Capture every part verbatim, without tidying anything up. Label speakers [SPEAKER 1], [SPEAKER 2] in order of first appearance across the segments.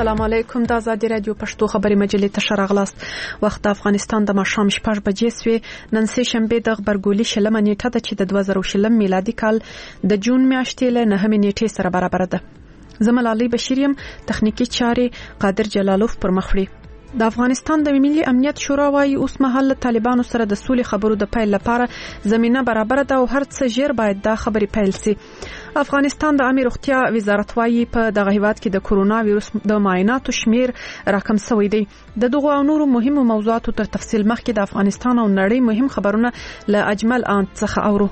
[SPEAKER 1] السلام علیکم. د آزادي رادیو پښتو خبري مجلې ته شراغلاست. وخت د افغانستان د ماښام شپږ بجې سوې. نن سه شنبه د خبرګولي شلمه نیټه ده چې د دوه زره شلم میلادي کال د جون میاشتې له نهمې نیټې سره برابر ده. زملالي بشیریم تخنیکی چارې قادر جلالوف پر مخ وړي. د افغانستان د ملي امنیت شورا وايي اوس مهال طالبانو سره د سولې خبرو د پیل لپاره زمينه برابر ده او هر څه ژر باید دا خبرې پیل شي. افغانستان د عامه روغتیا وزارت وايي په دغه هیواد کې د کورونا وایروس د معایناتو شمیر راکم شوی دی. د دغه او نورو مهمو موضوعاتو تر تفصیل مخکې د افغانستان او نړۍ مهم خبرونه له اجمل انت څخه اورو.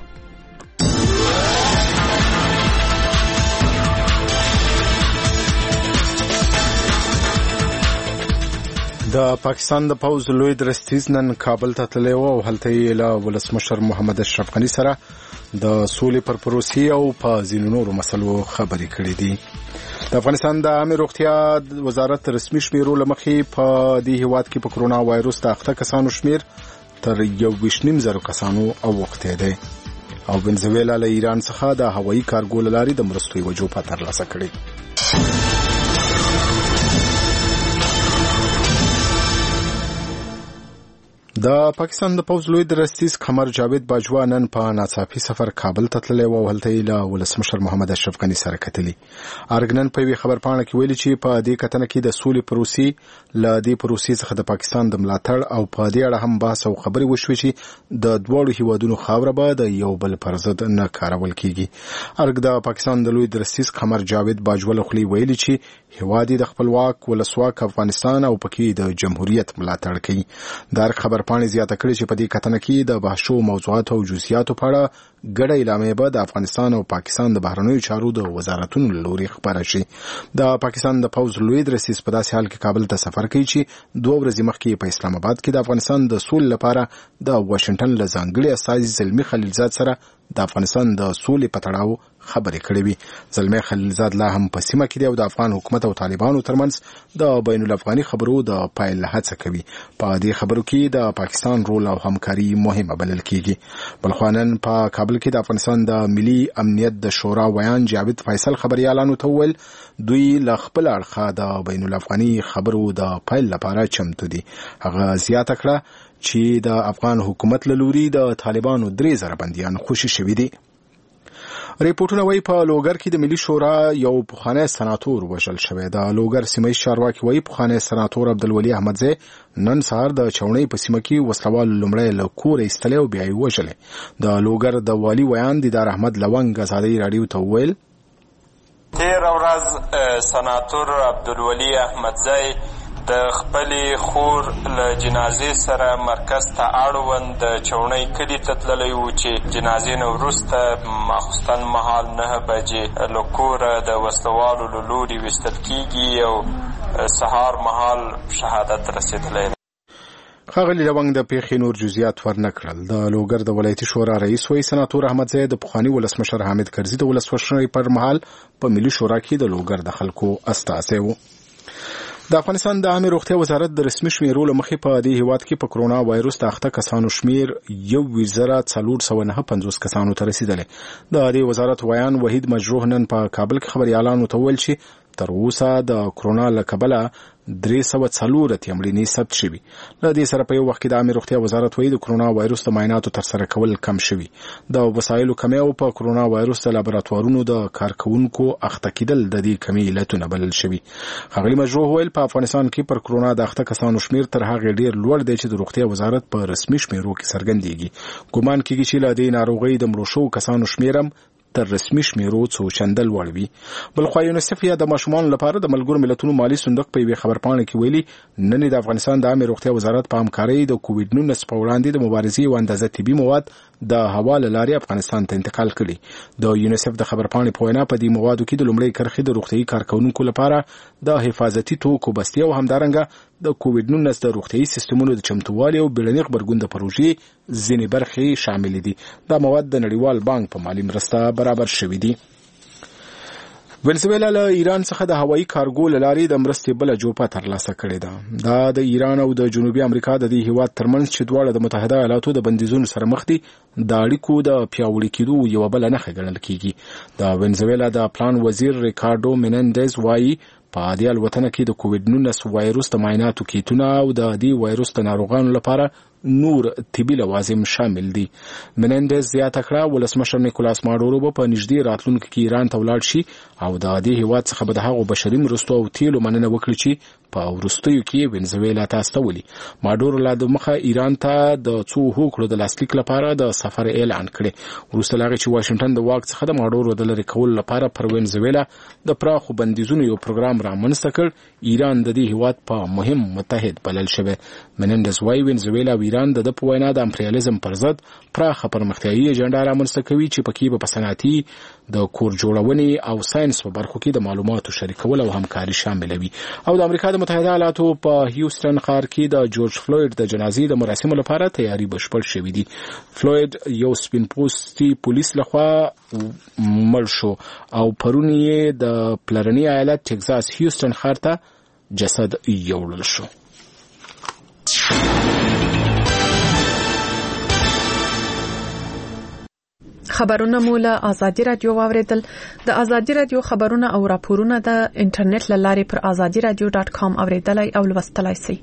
[SPEAKER 2] د پاکستان د پوز لوی درستیز نن کابل ته تللی و او هلته یې له ولسمشر محمد اشرف غني سره د سولې پر پروسې او په ځینو نورو مسلو خبرې کړې دي. د افغانستان د عامه روغتیا وزارت رسمي شمیرو له مخې په دې هیواد کې په کرونا وایروس د اخته کسانو شمیر تر یو ویشت نیم زره کسانو اوښتی دی او ونزویلا له ایران څخه د هوایي کارګو له لارې د مرستو یوه جوپه ترلاسه کړې. د پاکستان د پوز لوی درستیز قمر جاوید باجوا نن په ناڅاپي سفر کابل ته تللی و او هلته یې له ولسمشر محمد اشرف غني سره کتلي. ارګنن په یوې خبرپاڼه کې ویلي چې په دې کتنه کې د سولې پروسې له دې پروسې څخه د پاکستان د ملاتړ او په دې اړه هم بحث او خبرې وشوې چې د دواړو هیوادونو خاوره به د یو بل پر ضد نه کارول کیږي. ارګ د پاکستان د لوی درستیز قمر جاوید باجوا له خولې ویلي چې هیواد د خپلواک ولسواک افغانستان او پکې د جمهوریت ملاتړ کوي. دا خبر پاڼې زیاته کړې چې په دې کتنه کې د بحثو موضوعات او جزئیاتو په اړه ګډه اعلامیه به د افغانستان او پاکستان د بهرنیو چارو د وزارتونو له لوري خبره شي. د پاکستان د پوز لوی درستیز په داسې حال کې کابل ته سفر کوي چې دوه ورځې مخکې په اسلام آباد کې د افغانستان د سولې لپاره د واشنگټن له ځانګړي استازي زلمي خلیلزاد سره د افغانستان د سولې په تړاو خبرې کړې وي. زلمي خلیلزاد لا هم په سیمه کې دی او د افغان حکومت او طالبانو ترمنځ د بین الافغاني خبرو د پایل هڅه کوي. په دې خبرو کې د پاکستان رول او همکاري مهمه بلل کیږي. بلخوانن په کابل کې د افغانستان د ملي امنیت د شورا ویان جاوید فیصل خبريالانو ته ویل دوی له خپل اړخه د بین الافغاني خبرو د پایل لپاره چمتو دي. هغه زیاته کړه چې د افغان حکومت له لوري د طالبانو درې زره بنديان خوشي شوي دي. ریپورتونه وايي په لوګر کې د ملي شورا یو پخوانی سناتور وژل شوی. د لوګر سیمه چارواکي وايي پخوانی سناتور عبدالولي احمدزی نن سهار د چونې په سیمه کې وسلوال لومړی له کور ایستلی او بیا یې وژلی. د لوګر د والي ویان دیدار احمد لونګ ازادي راډیو ته وویل
[SPEAKER 3] تیر ورځ سناتور عبدالولي احمدزی د خپلې خور له جنازې سره مرکز ته اړوند د چونۍ کلي ته تللی و چې جنازې نه وروسته ماخوستن مهال نهه بجې له کوره د وسلوالو له لوري ویستل کیږي او سهار مهال شهادت رسېدلی.
[SPEAKER 2] ښاغلي لونګ د پیښې نور جزئیات ورنه کړل. د لوګر د ولایتي شورا رئیس وایي سناتور احمدزی د پخواني ولسمشر حامد کرزي د ولسمشرۍ پر مهال په ملي شورا کې د لوګر د خلکو استازی و. د افغانستان د عامه روغتیا وزارت د رسمي شمیرو له مخې په دې هیواد کې په کرونا وایروس د اخته کسانو شمیر یو وزره څلور سوه نهه پنځوس کسانو ته رسیدلی. د دې وزارت ویان وحید مجروح نن په کابل کې خبريالانو ته ویل چې تر اوسه د کرونا له کبله درې سوه څلور اتیا مړینې ثبت شوي. له دې سره په یو وخت کې د عامه روغتیا وزارت وایي د کرونا وایروس د معایناتو ترسره کول کم شوي. د وسایلو کمی او په کرونا وایروس د لابراتوارونو د کارکونکو اخته کېدل د دې کمی علتونه بلل شوي. ښاغلي مجروح ویل په افغانستان کې پر کرونا د اخته کسانو شمیر تر هغې ډېر لوړ دی چې د روغتیا وزارت په رسمي شمیرو کې څرګندېږي. ګومان کېږي چې له دې ناروغۍ د مړو شوو کسانو شمیر هم تر رسمي شمیرو څو چنده لوړ وي. بلخوا یونیسف یا د ماشومانو لپاره د ملګرو ملتونو مالي صندوق په یوې خبرپاڼه کې ویلي نن د افغانستان د عامه روغتیا وزارت په همکارۍ د کووډ نولس په وړاندې د مبارزې یو اندازه طبي مواد د هوا له لارې افغانستان ته انتقال کړي. د یونیسف د خبرپاڼې په وینا په دې موادو کې د لومړۍ کرښې د روغتیايي کارکونکو لپاره د حفاظتي توکو بستیا او همدارنګه د کووډ نولس د روغتیايي سیستمونو د چمتووالي او بیړني غبرګون د پروژې ځینې برخې شامل دي. دا مواد د نړیوال بانک په مالي مرسته برابر شوي دي. ونزویلا له ایران څخه د هوایي کارګو له لارې د مرستې بله جوپه ترلاسه کړې ده. دا د ایران او د جنوبي امریکا د دې هیواد ترمنځ چې دواړه د متحده ایالاتو د بندیزونو سره مخ دي د اړیکو د پیاوړي کېدو یوه بله نښه ګڼل کېږي. د ونزویلا د پلان وزیر ریکارډو مینندز وایي په دې الوتنه کې د کووډ نولس وایروس د معایناتو کیټونه او د دې وایروس د ناروغانو لپاره نور طبي لوازم شامل دي. منندز زیاته کړه ولسمشر نیکولاس ماډورو به په نږدې راتلونکي کې ایران ته ولاړ شي او د دې هیواد څخه به د هغو بشري مرستو او تیلو مننه وکړي چې په وروستیو کې وینزویلا ته استولي. ماډورو لا د مخه ایران ته د څو هوکړو د لاسلیک لپاره د سفر اعلان کړي. وروسته لا چې واشنگټن د واک څخه د ماډورو د لری کول لپاره پر وینزویلا د پراخو بندیزونو یو پروګرام رامنځته کړ. ایران د دې هیواد په مهم متحد بلل شوی. منندز وايي وینزویلا ایران د په وینا د امپریالیزم پر ضد پراخه پرمختیایي اجنډا رامنځته کوي چې پکې به په صنعتي د کور جوړونې او ساينس په برخو کې د معلوماتو شریکول او همکاري شامل وي. او د امریکا د متحده ایالاتو په هیوستن ښار کې د جورج فلوید د جنازې د مراسمو لپاره تیاری بشپړ شوې دي. فلوید یو سپین پوستي پولیس لخوا مړ شو او پرون یې د پلرني ایالت ټکزاس هیوستن ښار ته جسد یوړل شو.
[SPEAKER 1] خبرونه مو له آزادي رادیو واوریدل. د آزادي رادیو خبرونه او راپورونه د انټرنیټ له لارې پر آزادي رادیو ډاټ کام اوریدلای او لوستلای شئ.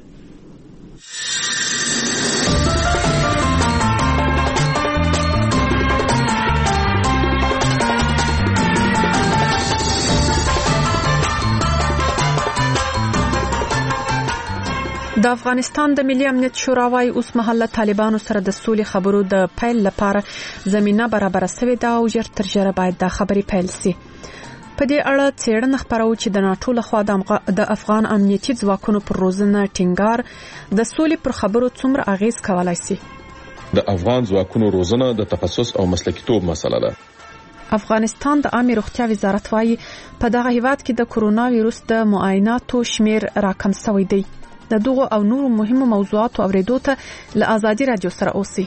[SPEAKER 1] د افغانستان د ملي امنیت شورا وايي اوس مهال طالبانو سره د سولې خبرو د پیل لپاره زمينه برابر شوې ده او ژر تر ژره باید د خبرې پیل شي. په دې اړه څېړنه خبرو چې د ناټو لخوا د افغان امنیتي ځواکونو پر روزنه ټینګار د سولې پر خبرو څومره اغیز کولای شي.
[SPEAKER 4] د افغان ځواکونو روزنه د تخصص او مسلکیتوب مسله ده.
[SPEAKER 1] افغانستان د عامه روغتیا وزارت وايي په دغه هیواد کې د کرونا وایروس د معایناتو شمیر راکم شوی دی. د دغه او نورو مهمو موضوعاتو اوریدو ته له آزادي رادیو سره اوسئ.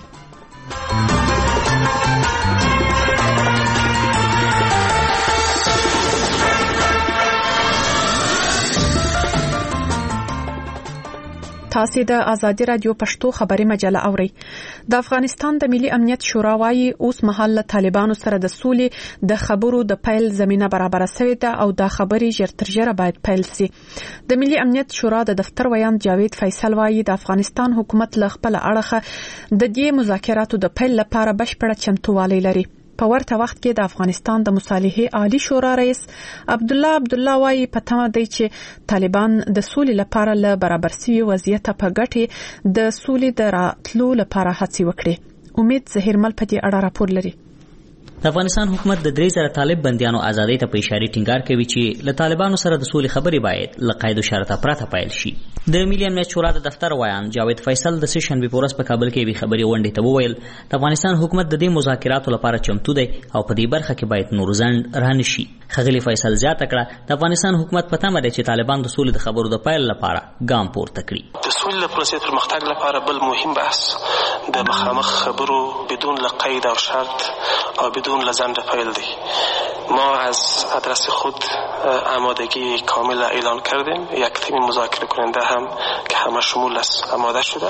[SPEAKER 1] تاسو د آزادي رادیو پښتو خبري مجله اورئ. د افغانستان د ملي امنیت شورا وايي اوس مهال طالبانو سره د سولې د خبرو د پیل زمينه برابر شوې ده او د خبرې ژر تر ژره باید پیل شي. د ملي امنیت شورا د دفتر ویان جاوید فیصل وايي د افغانستان حکومت له خپل اړخه د دې مذاکراتو د پیل لپاره بشپړه چمتووالی لري. په ورته وخت کې د افغانستان د مصالحې عالی شورا رئیس عبد الله عبد الله وايي په تمه دی چې طالبان د سولې لپاره له برابر شوي وضعیت په ګټه د سولې د راتلو لپاره هڅې وکړي. امید زهیرمل په دې اړه راپور لري.
[SPEAKER 5] د افغانستان حکومت د درې زره طالب بنديانو ازادۍ ته په اشاره ټینګار کوي چې له طالبانو سره د سولې خبرې باید له قید او شرط پرته پیل شي. د ملي امنیت شورا د دفتر ویان جاوید فیصل د سه شنبه پورس په کابل کې وی خبري غونډې ته وویل د افغانستان حکومت د دې مذاکراتو لپاره چمتو دی او په دې برخه کې باید نور ځند رانشي. خغلی فیصل زیاته کړه د افغانستان حکومت په تمه دی چې طالبان د سولې د خبرو د پیل لپاره ګام پورته کړي.
[SPEAKER 6] د سولې د پروسې پرمختګ لپاره بل مهم بحث د مخامخ خبرو بدون قید او شرط او بدون لزند پیل دی. ما از ادرس خود آمادگی کامل اعلان کردیم. یک تیم مذاکره کننده هم که همه شمول است آماده شده.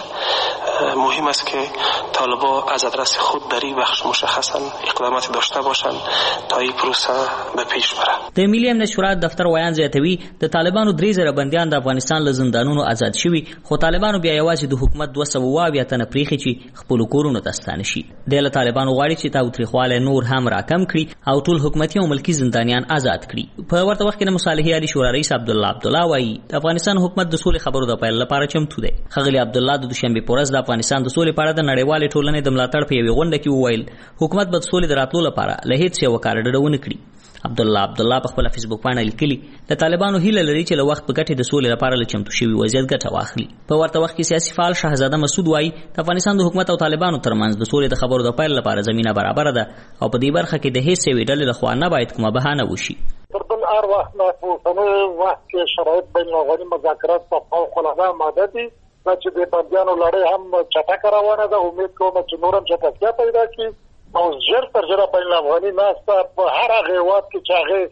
[SPEAKER 6] مهم است که طالبا از ادرس خود در این بخش مشخصا اقدامات داشته باشند تا این پروسه به پیش بره.
[SPEAKER 5] د ملي امنیت شورا دفتر ویان زیاتوي د طالبانو درې زره بنديان د افغانستان له زندانونو آزاد شوي خو طالبانو بیا یوازې د حکومت دوه سوه اویا تنه پریخي چې خپل کورونو ته ستانه شي. د طالبانو غواړي چې تاوتریخواله نور هم راکم کړي او ټول حکومتي او ملکی زندانیان آزاد کړي. په ورته وخت کې د مصالحې عالی شورا رئیس عبد الله عبد الله وايي د افغانستان حکومت د سولې خبرو د پیل لپاره چمتو دی. خغلی عبد الله د دوشنبه پورز د افغانستان د سولې په اړه د نړیوال ټولنې د ملاتړ په یوه غونډه کې وویل حکومت به د سولې د راتلو لپاره له هیڅ یو کار ډډه ونه کړي. عبد الله عبد الله په خپل فیسبوک باندې لیکلي د طالبانو هیله لري چې له وخت په ګټه د سولې لپاره له چمتو شوی وضعیت ګټه واخلي. په ورته وخت کې سیاسي فعال شاهزاده مسعود وايي د افغانستان د حکومت او طالبانو ترمنځ د سولې د خبرو د پیل لپاره زمينه برابر ده او په دې برخه کې د هیڅ یوې ډلې لخوا نه باید کومه بهانه وشي.
[SPEAKER 7] تر بل هر وخت نه په اوسني وخت کې شرایط بین المللي مذاکرات په فوق العاده ماده دي چې د بندیانو لړۍ هم چټکه روانه ده. امید کوم چې نور هم چټکتیا پیدا کړي او ژر تر ژره بین الافغاني ناسته په هر هغه هېواد کې چې هغې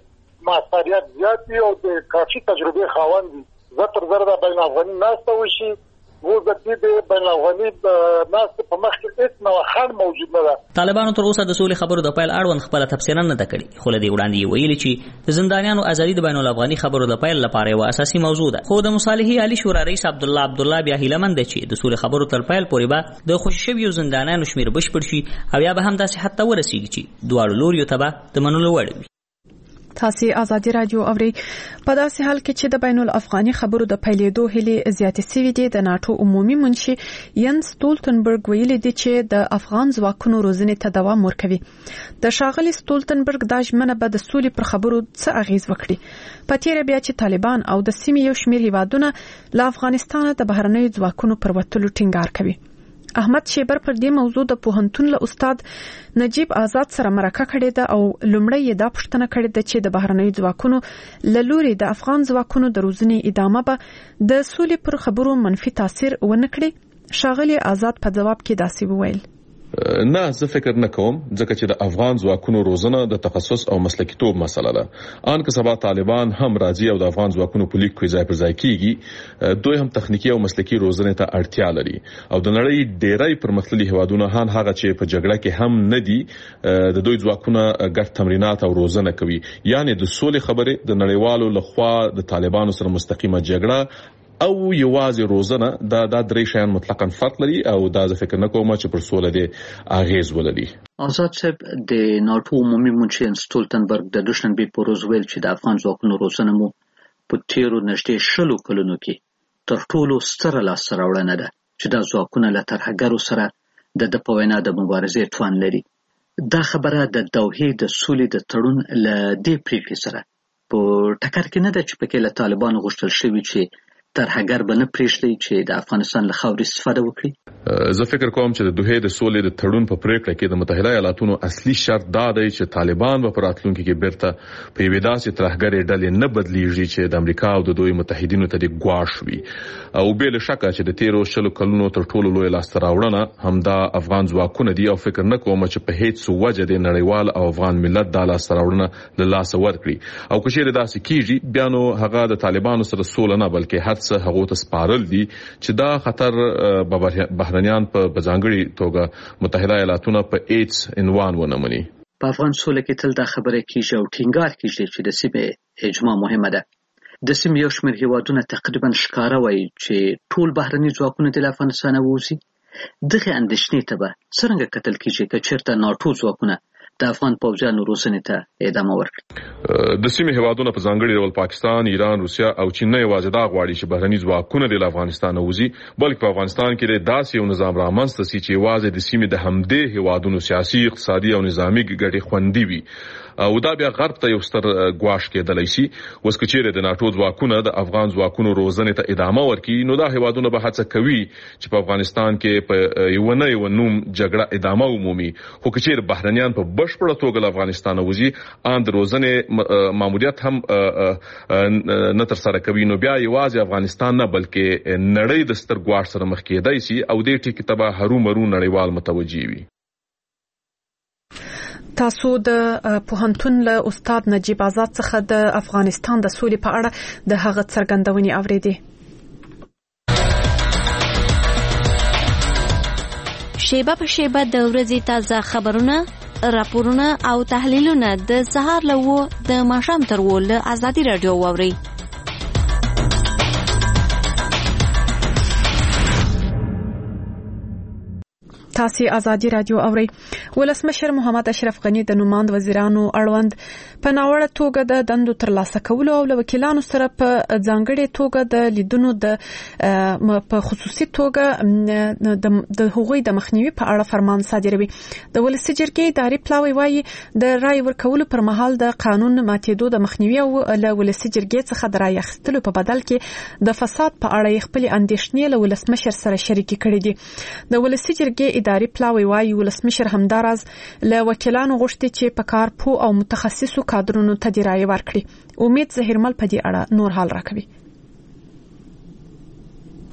[SPEAKER 7] ماستریت زیات وي او د کافي تجربې خاوند وي زه تر زره د بین الافغاني ناسته وشي وزتی د بین الافغاني ناس په مخ کې هیڅ نو خان موجود نه ده.
[SPEAKER 5] طالبانو تر اوسه د سولې خبرو د پیل اړوند خپل تفسیر نه ده کړې، خو لدی وړاندې ویلي چې د زندانیانو ازادي د بین الافغاني خبرو د پیل لپاره یو اساسي موضوع ده. خو د مصالحې عالی شورا رئیس عبد الله عبد الله بیا هیلمند چې د سولې خبرو تر پیل پورې به د خوششویو زندانیانو شمیر بشپړ شي او یا به هم داسې حتی ورسیږي چې دواړو لوریو ته به د منلو وړ وي.
[SPEAKER 1] تاسو آزادي رادیو اوري. په داسې حال کې چې د بین الافغاني خبرو د پیلېدو هلې زیاتې سوي دي، د ناتو عمومي منشي ینس ستولتنبرګ ویلي دی چې د افغان ځواکونو روزنې ته دوام ورکوي. د ښاغلي ستولتنبرګ دا ژمنه به د سولې پر خبرو څه اغیز وکړي. په تیره بیا چې طالبان او د سیمې یو شمېر هیوادونه له افغانستانه د بهرنیو ځواکونو پر وتلو ټینګار کوي. احمد شیبر پر دې موضوع د پوهنتون له استاد نجیب آزاد سره مرکه کړې ده او لومړی یې دا پوښتنه کړې ده چې د بهرنیو ځواکونو له لوري د افغان ځواکونو د روزنې ادامه به د سولې پر خبرو منفي تاثیر ونه کړي. ښاغلي آزاد په ځواب کې داسې وویل:
[SPEAKER 4] نه، زه فکر نه کوم، ځکه چې د افغان ځواکونو روزنه د تخصص او مسلکیتوب مسله ده. ان که سبا طالبان هم راځي او د افغان ځواکونو په لیک کې ځای پر ځای کیږي، دوی هم تخنیکی او مسلکی روزنه ته اړتیا لري. او د نړۍ ډیری پرمختللي هیوادونه هم هغه چې په جګړه کې هم نه دي د دوی ځواکونه ګډ تمرینات او روزنه کوي. یعنی د سولې خبره د نړیوالو لخوا د طالبانو سره مستقیمه جګړه او یوازې روزنه دا د درې شیان مطلقاً فرق لري او دا زه فکر نه کوم چې پر سوله دي اغیز ولري.
[SPEAKER 8] آزاد صاحب، د ناتو عمومي منشي ستولتنبرګ د دوشنبه په ورځ ویل چې د افغان ځواکونو روزنه مو په تیرو نږدې شلو کلونو کې تر ټولو ستره لاسته راوړنه ده چې دا ځواکونه له ترهګرو سره د د په وینا د مبارزې توان لري. دا خبره د دوحې د سولې د تړون له دې پریکړې سره په ټکر کې نه ده چې پکې له طالبانو غوښتل شوی چې ترهګر به نه پرېږدي چې د افغانستان له خاورې استفاده وکړي.
[SPEAKER 4] زه فکر کوم چې د دوحې د سولې د تړون په پریکړه کې د متحده ایالاتونو اصلي شرط دا دی چې طالبان به په راتلونکي کې بیرته په یوې داسې ترهګرې ډلې نه بدلیږي چې د امریکا او د دوی متحدینو ته د ګواښ وي. او بې له شکه چې د تیرو شلو کلونو تر ټولو لوی لاسته راوړنه همدا افغان ځواکونه دي او فکر نه کوم چې په هیڅ وجه د نړیوال او افغان ملت د لاسته راوړنه له لاسه ورکړي. او که چیرې داسې کیږي، بیا نو هغه د طالبانو سره سوله نه بلکې هر څه هغه ته سپارل دي چې دا خطر بهرنیان په ځانګړي توګه متحده ایالاتونه په هیڅ عنوان ونه مني.
[SPEAKER 8] په افغان سوله کې تل دا خبره کیږي او ټینګار کیږي چې د سیمې اجماع مهمه ده. د سیمې یو شمېر هیوادونه تقریبا ښکاره وایي چې ټول بهرني ځواکونه د افغانستان ووځي. دغه اندېښنې ته به څرنګه کتل کیږي که چېرته ناټو ځواکونه د افغان پوځیانو روزنې ته ادامه ورکړي؟
[SPEAKER 4] د سیمې هیوادونه په ځانګړي ډول پاکستان، ایران، روسیا او چین نه یوازې دا غواړي چې بهرني ځواکونه د افغانستان ووځي، بلکې په افغانستان کې د داسې یو نظام رامنځته شي چې یوازې د سیمې د همدې هیوادونو سیاسي، اقتصادي او نظامي ګټې خوندي وي. او دا بیا غرب ته یو ستر ګواښ کېدلی شي. اوس که چیرې د ناټو ځواکونه د افغان ځواکونو روزنې ته ادامه ورکړي، نو دا هیوادونه به هڅه کوي چې په افغانستان کې په یو نه یو نوم جګړه ادامه ومومي. خو که چیرې بهرنیان په بشپړه توګه له افغانستان وځي، ان د روزنې ماموریت هم نه ترسره کوي، نو بیا یوازې افغانستان نه بلکې نړۍ د ستر ګواښ سره مخ کېدای شي او دې ټکي ته به هرومرو نړیوال متوجي وي.
[SPEAKER 1] تاسو د پوهنتون له استاد نجیب آزاد څخه د افغانستان د سولې په اړه د هغه څرګندونې اوریدې.
[SPEAKER 9] شیبه په شیبه د ورځې تازه خبرونه، راپورونه او تحلیلونه د سهار له وو د ماښام تر وو له آزادي رادیو واورئ.
[SPEAKER 1] تاسو آزادي رادیو اورئ. ولسمشر محمد اشرف غنی د نوماند وزیرانو اړوند په ناوړه توګه د دندو ترلاسه کولو او وکیلانو سره په ځانګړي توګه د لیدونو د په خصوصي توګه د حقوقي د مخنیوي په اړه فرمان صادروي. د ولسي جرګې اداري پلاوی وايي د رای ورکولو پر مهال د قانون ماتېدو د مخنیوي او له ولسي جرګې څخه د رای اخیستلو په بدل کې د فساد په اړه خپل اندېښنې له ولسمشر سره شریک کړي دي. د ولسي جرګې اداري پلاوی وايي ولسمشر همداراز له وکیلانو غوښتي چې په کار پوه او متخصصو کادرونو ته دی رای ورکړي. امید زهیرمل په دې اړه نور حال راکوي.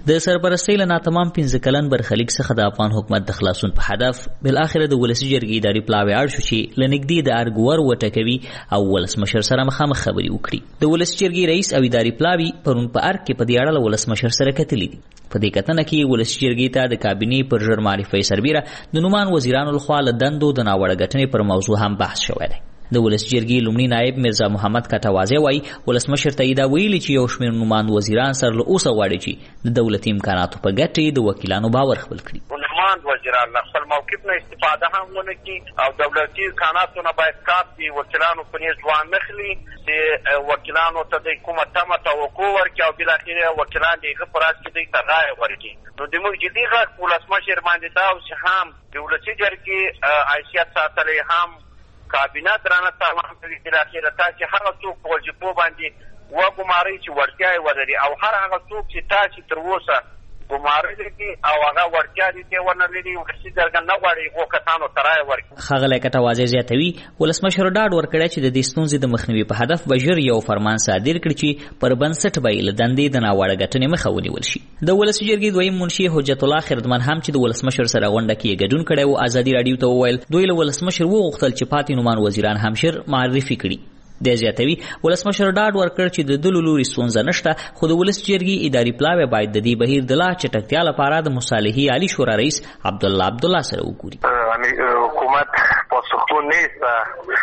[SPEAKER 5] د سرپرستۍ له ناتمام پنځه کلن برخلیک څخه د افغان حکومت د خلاصون په هدف بل اخر د ولسی جرګې اداري پلاوی اړ شو چې لنګدي د ارګور وټکوي او ولسمشر سره مخامخ خبري وکړي. د ولسی جرګې رئیس او اداري پلاوی پرون په ارګ کې په دې اړه ولسمشر سره کتلي دي. په دې کتنه کې ولسی جرګې ته د کابینې پر ژر معرفي سربیره د نومان وزیرانو لخوا له دندو د ناوړه ګټنې پر موضوع هم بحث شوی دی. د ولسی جرګې لومړي نائب مرزا محمد کټوازی وایي ولسمشر ته دا ویلي چې یو شمېر نومان وزیران سره له اوسه غواړي چې د دولتي امکاناتو په ګټې د وکیلانو باور خپل کړي.
[SPEAKER 10] نومان وزیران له خپل موقف نه استفاده هم ونه کړي او دولتي امکاناتو نه باید کار دي وکیلانو په نیز ځوان نخلي چې وکیلانو ته د کومه تمه توقع ورکړي او بالاخره وکیلان د هغه پر اساس کې دوی ته رایه ورکړي. نو د موږ جدي غږ ولسمشر باندې دا او چې هم د ولسی جرګې حیثیت ساتلی هم کابینه درانه تمام کوي چې اخیره تاسو هغه څوک په وظیفو باندې وګمارئ چې وړتیا یې ولري او هر هغه څوک چې تاسو تر اوسه ګمارئ او هغه وړتیا دې ونه لري ولسی جرګه نه غواړي هغو کسانو ته رایه ورکړي.
[SPEAKER 5] ښاغلی کټوازی زیاتوي ولسمشر ډاډ ورکړی چې د دې ستونزې د مخنیوي په هدف به ژر یو فرمان صادر کړي چې پر بنسټ به یې له دندې د ناوړه ګټنې مخه ونیول شي. د ولسی جرګې دویم منشي حجت الله خردمن هم چې د ولسمشر سره غونډه کې ګډون کړی و ازادي راډیو ته وویل دوی له ولسمشر وغوښتل چې پاتې نومان وزیران هم ژر معرفي کړي. د زیاتوي ولسمشر ډاډ ورکړ چې د دلو لوري ستونزه نشته خو د ولسی جرګې اداري پلاوی باید د دې بهیر د لا چټکتیا لپاره د مصالحې عالی شورا رئیس عبدالله عبدالله سره وګوري.
[SPEAKER 10] حکومت پاسخگو نیست و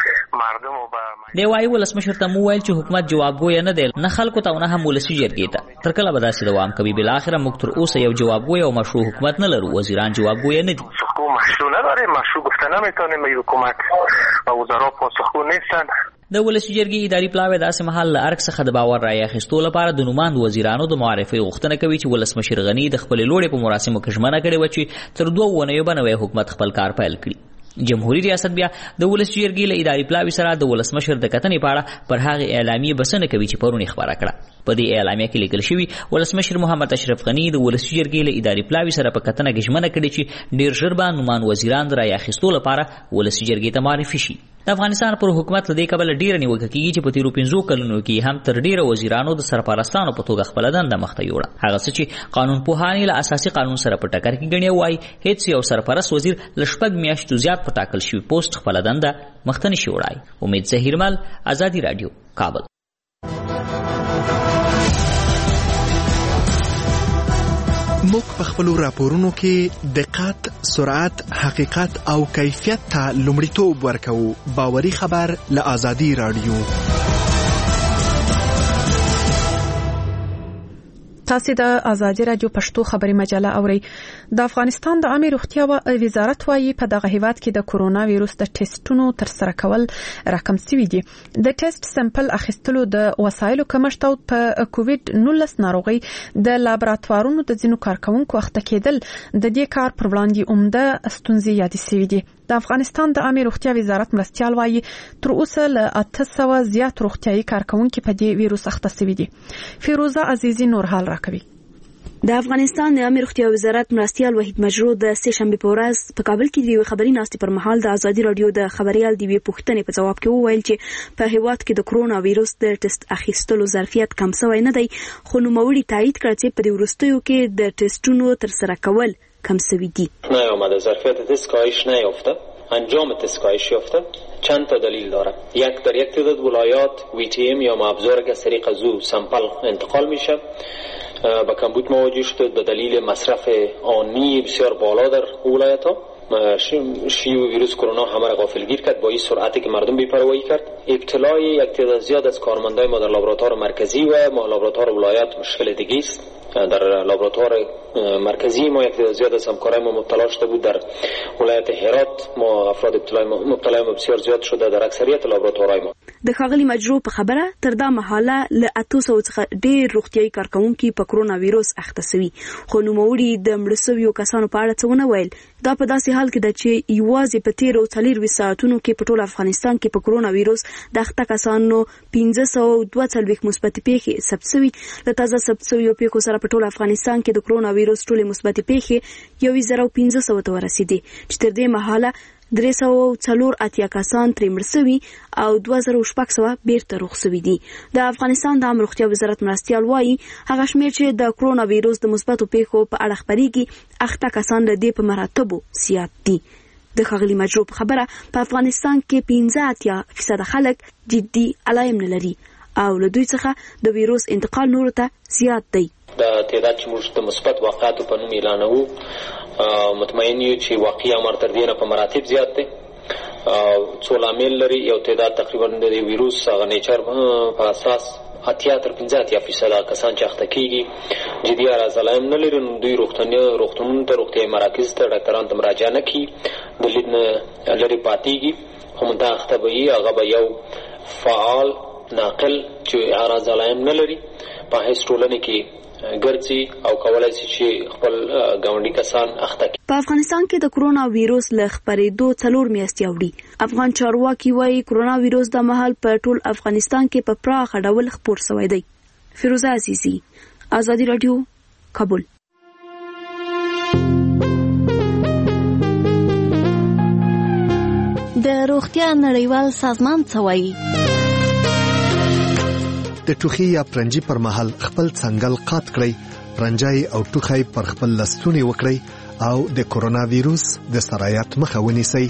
[SPEAKER 10] مردم
[SPEAKER 5] دی وایي ولسمشر ته مو ویل چې حکومت جوابګوی نه دی نه خلکو ته نه هم ولسی جرګې ته تر کله به داسې دوام کوي. بالاخره موږ تر اوسه یو جوابګوی او مشروع حکومت نه لرو. وزیران جوابګوی نه دي.
[SPEAKER 10] مشروع نداره مشروع گفته نمیتونیم حکومت و وزرا پاسخگو نیستن.
[SPEAKER 5] د ولسی جرګې اداري پلاوی داسې مهال له ارګ څخه د باور رایې اخیستو لپاره د نوماند وزیرانو د معرفي غوښتنه کوي چې ولسمشر غني د خپلې لوړې په مراسمو کې ژمنه کړې وه چې تر دوه اونیو به نوی حکومت خپل کار پیل کړي. جمهوریت ریاست بیا د ولسی جرګې له اداري پلاوی سره د ولسمشر د کتنې په اړه پر هغه اعلامیه بسنه کوي چې پرون یې خبره کړه. په دې اعلامیه کې لیکل شوي ولسمشر محمد اشرف غني د ولسی جرګې له اداري پلاوی سره په کتنه کې ژمنه کړې چې ډیر ژر به نومان وزیران د رایې اخیستو لپاره ولسی جرګې ته معرفي شي. د افغانستان پر حکومت له دې کبله ډیره نیوکه کیږي چې په تیرو پنځو کلونو کې هم تر ډیره وزیرانو د سرپرستانو په توګه خپله دنده مخته یوړه. هغه څه چې قانون پوهانې له اساسي قانون سره په ټکر کې ګڼي وایي هیڅ یو سرپرست وزیر له شپږ میاشتو زیات په ټاکل شوي پوسټ خپله دنده مخته نشي وړای. امید ظهیرمل، ازادي راډیو، کابل.
[SPEAKER 11] موږ په خپلو راپورونو کې دقت، سرعت، حقیقت او کیفیت ته لومړیتوب ورکوو. باوري خبر له ازادي راډیو.
[SPEAKER 1] تاسو د ازادي راډیو پښتو خبري مجله اورئ. د افغانستان د عامه روغتیا وزارت وايي په دغه هیواد کې د کورونا وایروس د ټیسټونو تر سره کول راکم شوي دي. د ټیسټ سمپل اخیستلو د وسایلو کمښت او په کووډ نولس ناروغي د لابراتوارونو د ځینو کارکونکو اخته کېدل د دې کار پر وړاندې عمده ستونزې یادې شوي دي. د افغانستان د عامه روغتیا وزارت مرستيال وايي تر اوسه له اته سوه زیات روغتيایي کارکونکو په دې وایروس اخته شوي دي. فیروزه عزیزی نور حال راکوي.
[SPEAKER 12] د افغانستان د عامه روغتیا وزارت مرستيال وحید مجرو د سه شنبه په ورځ په کابل کې د خبري ناستې پر مهال د ازادي رادیو د خبريال دی پوښتنې په جواب کې وویل چې په هیواد کې د کرونا وایروس د ټیسټ اخیستلو ظرفیت کم شوی نه دی، خو نوموړي تایید کړ چې په دې وروستیو کې د ټیسټونو تر سره کول کم شوی دي.
[SPEAKER 13] نه اومده ظرفیت تست کاهش نیافته، انجام تست کاهش یافته. چند تا دلیل داره. یک در یک تعداد ولایات وی تی ام یا ابزاری که از طریق زو سامپل انتقال میشه با کمبود مواجه شده به دلیل مصرف آنی بسیار بالا در ولایت ها. شیوع ویروس کرونا همه را غافلگیر کرد با این سرعتی که مردم بی‌پروایی کرد. ابتلای یک تعداد زیاد از کارمندای ما در لابراتوار مرکزی و ما لابراتوار ولایت مشکل دیگه است. در لابراتوار مرکزی ما یک تعداد زیاد از همکارای ما مبتلا شده بود. در ولایت هرات ما افراد مبتلا ما بسیار زیاد شده در اکثریت لابراتوارای ما.
[SPEAKER 12] د ښاغلي مجرو په خبره تر دا مهاله له اته سوه څخه ډېر روغتیایي کارکونکي په کرونا وایروس اخته شوي، خو نوموړي د مړه شویو کسانو په اړه څه ونه ویل. دا په داسې حال کې ده چې یوازې په تیرو څلورویشت ساعتونو کې په ټول افغانستان کې په کرونا وایروس د اخته کسانو پنځه سوه دوه څلوېښت مثبتې پیښې ثبت شوي. له تازه ثبت شویو پیښو سره په ټول افغانستان کې د کرونا وایروس ټولې مثبتې پیښې یو زر او پنځه سوه ته ورسېدې چې تر دې مهاله درې سوه څلور اتیا کسان ترې مړ سوي او دوه زره شپږ سوه بیرته روغ سوي دي. د افغانستان د عامه روغتیا وزارت مرستیال وایي هغه شمېر چې د کرونا ویروس د مثبتو پیښو په اړه خبرېږي اخته کسان له دې په مراتبو زیات دي. د ښاغلي مجرو په خبره په افغانستان کې پنځه اتیا فیصده خلک جدي علایم نه لري او له دوی څخه د ویروس انتقال نورو ته زیات دی.
[SPEAKER 13] د تعداد چې موږ د مثبت واقعاتو په نوم اعلانوو مطمئن یو چې واقعي امر تر دې نه په مراتب زیات دی. څو لامل لري. یو تعداد تقریبا د ویروس هغه نیچر په اساس اتیا تر پنځه اتیا فیصده کسان چې اخته کېږي جدي اعراض علایم نه لري، نو دوی روغتونونو ته روغتیایي مراکز ته ډاکټرانو ته مراجعه نه کوي، د لید نه لرې پاتېږي. خو منتها اخته به وي هغه به یو فعال ناقل چې اعراض علایم نه لري په هیڅ ټولنې کې ګرځي او کولای شي چې خپل ګاونډي کسان اخته کړي.
[SPEAKER 12] په افغانستان کې د کرونا ویروس له خپرېدو څلور میاشتې اوړي. افغان چارواکي وایي کرونا ویروس د مهال په ټول افغانستان کې په پراخه ډول خپور شوی دی. فیروزه عزیزي، آزادي رادیو، کابل.
[SPEAKER 9] د روغتیا نړیوال سازمان څه وایي؟
[SPEAKER 11] د ټوخي یا پرنجي پر مهال خپل څنګل قات کړئ، پرنجای او ټوخی پر خپل لستونی وکړئ او د کرونا ویروس د سرایت مخه ونیسئ.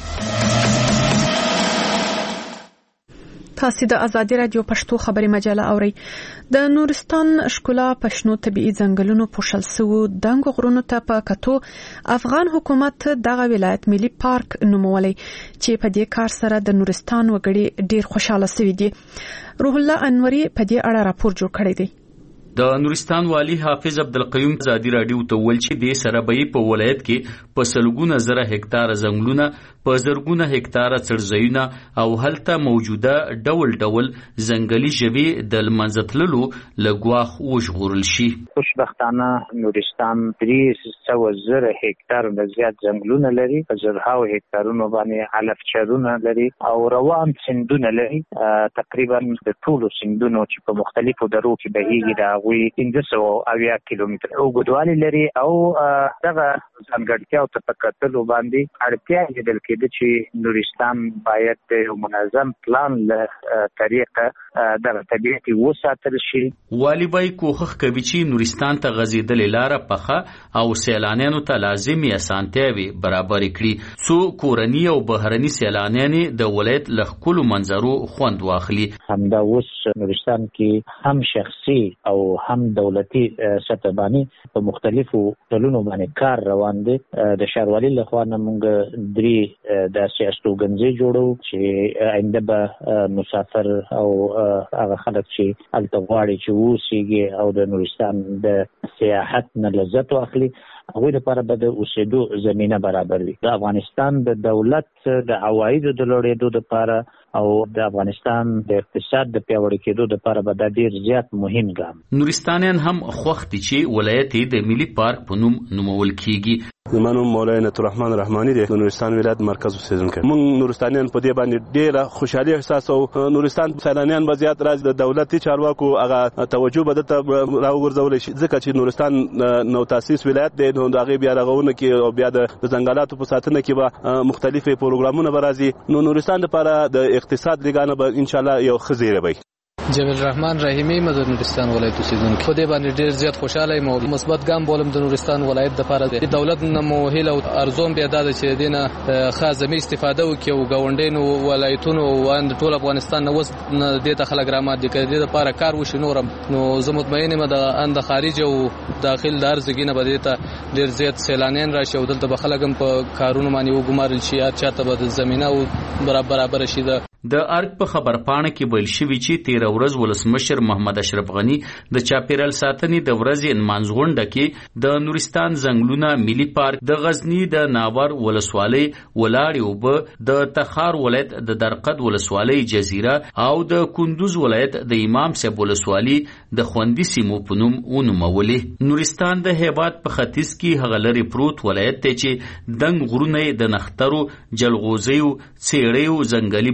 [SPEAKER 1] تاسو د آزادي رادیو پښتو خبري مجله اورئ. د نورستان ښکلا پښنو طبيعي ځنګلونو پوښل سوو دنګ غرونو ته په کتو افغان حکومت دغه ولایت ملي پارک نومولې چې په دې کار سره د نورستان وګړي ډیر خوشاله سوي دي. روح الله انوري په دې اړه راپور جوړ کړی دی.
[SPEAKER 14] د نورستان والی حافظ عبدالقیوم آزادي رادیو ته ویل چې د سره به په ولایت کې په سلګونه زره هکتار ځنګلونه، په زرګونه هکتار څړځایونه او هلته موجوده ډول ډول ځنګلي ژوي د لمنځتللو لګواخ وژغورل شي.
[SPEAKER 15] خوشبختانه نورستان درې سوه زره هکتار نه زیات ځنګلونه لري، په زرهاو هکتارونو باندې علفچرونه لري او روان سیندونه لري. تقریبا د ټولو سیندونو چې په مختلفو درو کې بهیږي د هغوی پنځه سوه اویا کیلومتره اوږدوالی لري او دغه ځانګړتیاو ته په کتلو باندې اړتیا لیدل کېده چې نورستان باید د یو منظم پلان له طریقه دغه طبیعت وساتل شي.
[SPEAKER 14] والی بای کوښښ کوي چې نورستان ته غځېدلې لاره پخه او سیلانیانو ته لازمي اسانتیاوې برابرې کړي څو کورني او بهرني سیلانیان د ولایت له ښکلو منظرو خوند واخلي.
[SPEAKER 15] همدا اوس نورستان کې هم شخصي او هم دولتي سطح باندې په مختلفو ډولونو باندې کار روان دی. د ښاروالۍ لخوا نه موږ درې داسې استوګنځي جوړو چې آینده به مسافر او هغه خلک چې هلته غواړي چې اوسیږي او د نورستان د سیاحت نه لذت واخلي هغوی لپاره به د اوسېدو زمینه برابر وي. د افغانستان د دولت د عوایدو د لوړېدو لپاره او د افغانستان د اقتصاد د پیاوړي کېدو لپاره به دا ډیر زیات مهم ګام.
[SPEAKER 14] نورستانیان هم خوښ دي چې ولایت د ملي پارک په نوم نومول کیږي.
[SPEAKER 16] زما نوم مولانا نصرالرحمن رحماني دی، د نورستان ولایت مرکز اوسیدونکی. موږ نورستانیان په دې باندې ډیره خوشحالي احساسوو. نورستان سیلانیان به زیات راځي، د دولتي چارواکو هغه توجه به دلته راوګرځولی شي ځکه چې نورستان نو تاسیس ولایت دی، نو د هغې بیا رغونه کې او بیا د ځنګلاتو په ساتنه کې به مختلفې پروګرامونه به راځي. نو نورستان لپاره د اقتصاد لګانه به انشاءالله یو ښه زیری وي.
[SPEAKER 17] جمیل الرحمن رحیمی مد نورستان ولایت اوسیدونکی. خو دې باندې ډیر زیات خوشاله یم او مثبت ګام بولم د نورستان ولایت د لپاره. د دولت نه مو هیله او ارزوم بیا دا چې دینه خاصمي استفاده وکړي او ګاونډینو ولایتونو وان ټول افغانستان نو وس د ته خلک رامات دي کړي د لپاره کار وشي. نورم نو زه مطمئن یم د اند خارج او داخل دار زګینه بده ته ډیر زیات سیلانیان راشي او دلته به خلک هم په کارونو باندې وګمارل شي، یا چاته به زمينه او برابر برابر شي.
[SPEAKER 14] د ارګ په خبرپاڼه کې ویل شوی چې تیر ورځ ولسمشر محمد اشرف غنی د چاپیرال ساتنې د ورځې انمانځغونډه کې د نورستان ځنګلونه ملي پارک، د غزنی د ناور ولسوالۍ ولاړې اوبه، د تخار ولایت د درقد ولسوالۍ جزیره او د کندوز ولایت د امام صاحب ولسوالۍ د خوندي سیمو په نوم ونومولې. نورستان د هیواد په ختیځ کې هغه لرې پروت ولایت دی چې دنګ غرونه د نخترو، جلغوزیو، څېړیو، ځنګلي بادام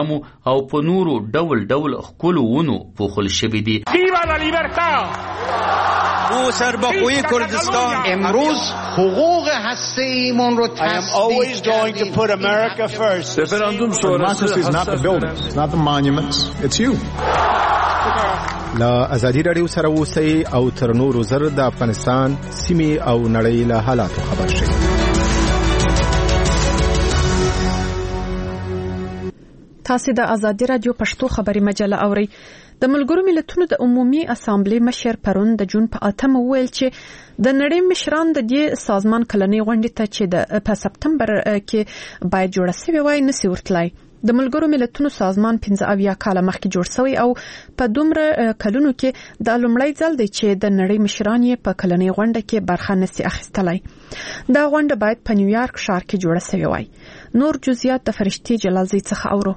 [SPEAKER 14] بادامو او په نورو ډول ډول ښکلو ونو پوښل شوي دي.
[SPEAKER 18] او سربخوی کردستان
[SPEAKER 19] امروز حقوق هسته ایمون رو
[SPEAKER 18] always going to put America first.
[SPEAKER 20] Referendum sonrası is not the buildings, not the monuments, it's you.
[SPEAKER 2] لا ازادي رادیو سره اوسئ او تر نورو زر د افغانستان سیمې او نړۍ له حالاتو خبر شئ.
[SPEAKER 1] تاسو د ازادي رادیو پښتو خبري مجله اورئ. د ملګرو ملتونو د عمومي اسامبلې مشر پرون د جون په اتمه ویل چې د نړۍ مشران د دې سازمان کلنۍ غونډې ته چې د په سپتمبر کې باید جوړه شوې وای نسی ورتلای. د ملګرو ملتونو سازمان پنځه اویا کاله مخکې جوړ شوی او په دومره کلونو کې د لومړی ځل دی چې د نړۍ مشران یې په کلنۍ غونډه کې برخه نسی اخیستلای. دا غونډه باید په نیویارک ښار کې جوړه شوې وای. نور جزئیات د فرشتي جلالزی څخه اورو.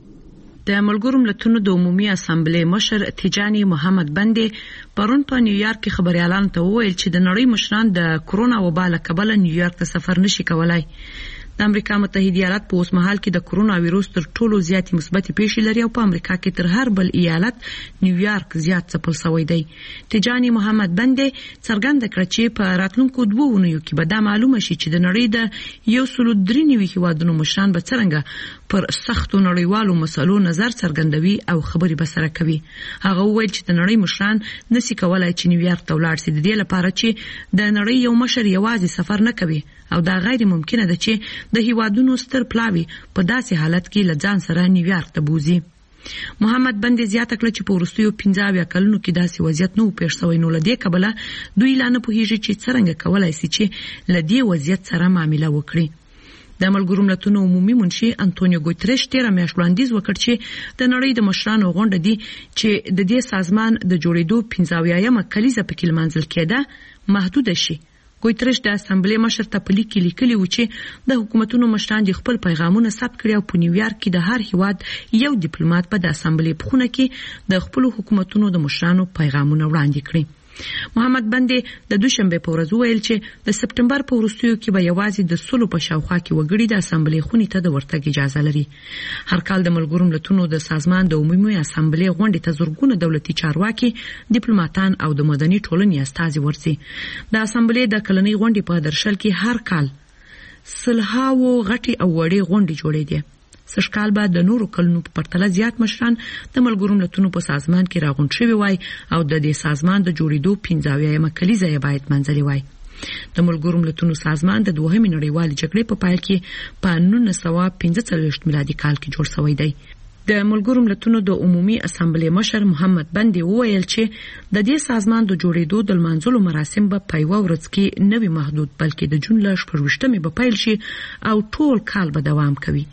[SPEAKER 21] د ملګرو ملتونو د عمومي اسامبلې مشر تیجانی محمد بندي پرون په نیویارک کې خبريالانو ته وویل چې د نړۍ مشران د کرونا وبا له کبله نیویارک ته سفر نشي کولای. د امریکا متحده ایالات په اوس مهال کې د کرونا وایروس تر ټولو زیاتې مثبت پیښې لري او په امریکا کې تر هر بل ایالت نیویارک زیات ځپل شوی دی. تیجانی محمد بندي څرګنده کړه چې په راتلونکو دوه اونیو کې به دا معلومه شي چې د نړۍ د یو سل درې نوي هیوادونو مشران به څنګه پر سختو نړیوالو مسلو نظر څرګندوي او خبرې به سره کوي. هغه وویل چې د نړۍ مشران نسی کولای چې نیویارک ته ولاړ شي د دې لپاره چې د نړۍ یو مشر یوازې سفر نه کوي او دا غیر ممکنه ده چې د هیوادونو ستر پلاوی په داسې حالت کې لځان سره نیویارک ته بوزي. محمد بندي زیاته کړه چې په وروستیو پنځه اویا کلونو کې داسې وضعیت نه و پیښ شوی نو لدې کبله دوی لا نه پوهیږي چې څنګه کولای شي چې لدې وضعیت سره معامله وکړي. د ملګرو ملتونو عمومي منشي انټونیو ګوتریش تیر میاشت وړاندیز وکړ چې د نړۍ د مشرانو غونډه دي چې د دې سازمان د جوړېدو پنځه اویایم کلیزه په کې لمانځل کېده محدود شي. ګوتریش د اسامبلې مشر ته په لیک کې لیکلي و چې د حکومتونو مشران د خپل پیغامونه ثبت کړي او په نیویارک کې د هر هیواد یو ډیپلوماټ په د اسامبلې په خونه کې د خپل حکومتونو د مشرانو پیغامونه وړاندې کړي. محمد بندي د دوشنبه په ورځ ویل چې د سپتمبر په وروستیو کې به یوازې د سلو په شاوخوا کې وګړي د اسامبلې خونې ته د ورتګ اجازه لري. هر کال د ملګرو ملتونو د سازمان د عمومي اسامبلې غونډې ته زرګونه دولتي چارواکي ډیپلوماټان او د مدني ټولنې استازي ورسي. د اسامبلې د کلنۍ غونډې په درشل کې هر کال سلهاو غټي او وړي غونډې جوړې دي. سشکال بعد د نورو کلونو په پرتله زیات مشران د ملګرو ملتونو په سازمان کې راغونډ شوي وای او د دې سازمان د جوړېدو پنځه اویایم کلیزه یې باید منځلې وای. د ملګرو ملتونو سازمان د دوهمې نړیوالې جګړې په پایل کې په نولس سوه پنځه څلوېښت میلادي کال کې جوړ شوی دی. د ملګرو ملتونو د عمومي اسامبلې مشر محمد بندي وویل چې د دې سازمان د جوړېدو د لمانځلو مراسم به په یوه ورځ کې نه وي محدود بلکې د جون له شپږویشتمې به پیل شي او ټول کال به دوام کوي.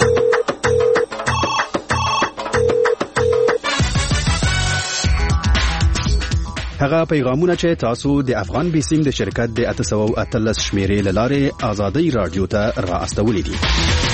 [SPEAKER 22] هغه پیغامونه چې تاسو د افغان بیسیم د شرکت د اته سوه اتلس شمیرې له لارې ازادي رادیو ته را استولې دي.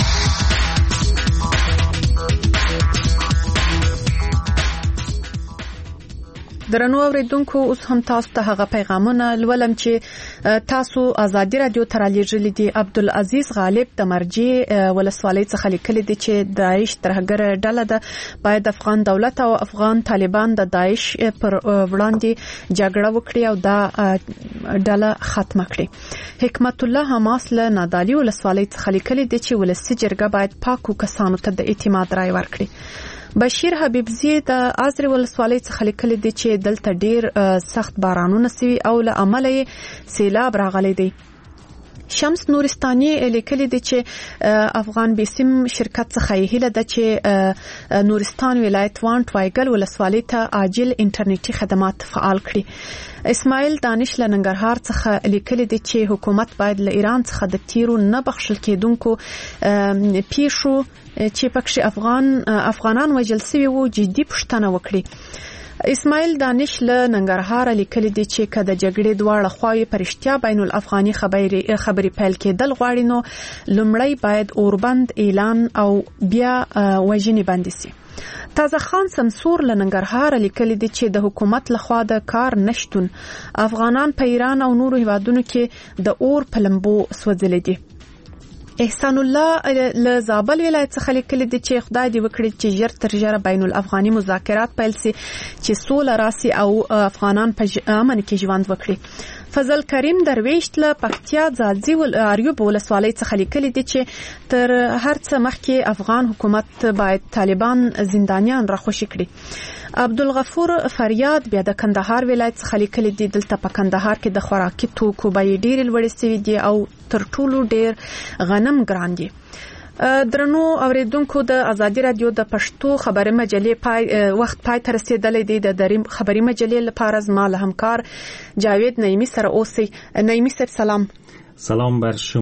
[SPEAKER 1] درنو اوریدونکو اوس هم تاسو ته هغه پیغامونه لولم چې تاسو ازادي رادیو ته رالیږلي دي. عبدالعزیز غالب د مرجع ولسوالۍ څخه لیکلي دي چې داعش ترهګر ډله ده باید افغان دولت او افغان طالبان د داعش پر وړاندې جګړه وکړي او دا ډله ختمه کړي. حکمت الله حماس له نادالي ولسوالۍ څخه لیکلي دي چې ولسي جرګه باید پاکو کسانو ته د اعتماد رای ورکړي. بشیر حبیبزی د ازری ولسوالۍ څخه لیکلي دي چې دلته ډیر سخت بارانونه سوي او له امله یې سیلاب راغلی دی. شمس نورستاني لیکلي دي چې افغان بیسیم شرکت څخه هیله ده چې نورستان ولایت وانټ وایګل ولسوالۍ ته عاجل انټرنیټي خدمات فعال کړي. اسماعیل دانش له ننګرهار څخه لیکلي دي چې حکومت باید له ایران څخه د تیرو نه بخښل کېدونکو پیښو چې پکې افغان افغانان وژل شوي وو جدي پوښتنه وکړي. اسماعیل دانش له ننګرهار لیکلي دي چې کله د جګړې دواړه خواوې پرشتیا بین الافغاني خبري خبري پیل کېدل غواړي نو لومړی باید اوربند اعلان او بیا وژنې بند شي. تازه خان سمسور له ننګرهار لیکلي دي چې د حکومت لخوا د کار نشټون افغانان په ایران او نورو هیوادونو کې د اور په لمبو سوځلي دي. احسان الله له زابل ولایت څخه لیکلي دي چې خدای دې وکړي چې ژر تر ژره بین الافغاني مذاکرات پیل سي چې سوله راسي او افغانان په امن کې ژوند وکړي. فضل کریم درویش له پکتیا ځاځي ول اریوب ولسوالۍ څخه لیکلي دي چې تر هر څه مخکې افغان حکومت باید طالبان زندانیان راخوشي کړي. عبدالغفور فریاد بیا د کندهار ولایت څخه لیکلي دي دلته په کندهار کې د خوراکي توکو بیې ډېرې لوړې شوي دي او تر ټولو ډېر غنم ګران دي. درنو اوریدونکو د ازادي رادیو د پښتو خبري مجلې پای وخت پای تر رسیدلې دی. د دریم خبري مجلې لپاره زما له همکار جاوید نعیمی سره اوسئ. نعیمی صاحب سلام.
[SPEAKER 3] سلام بر شما.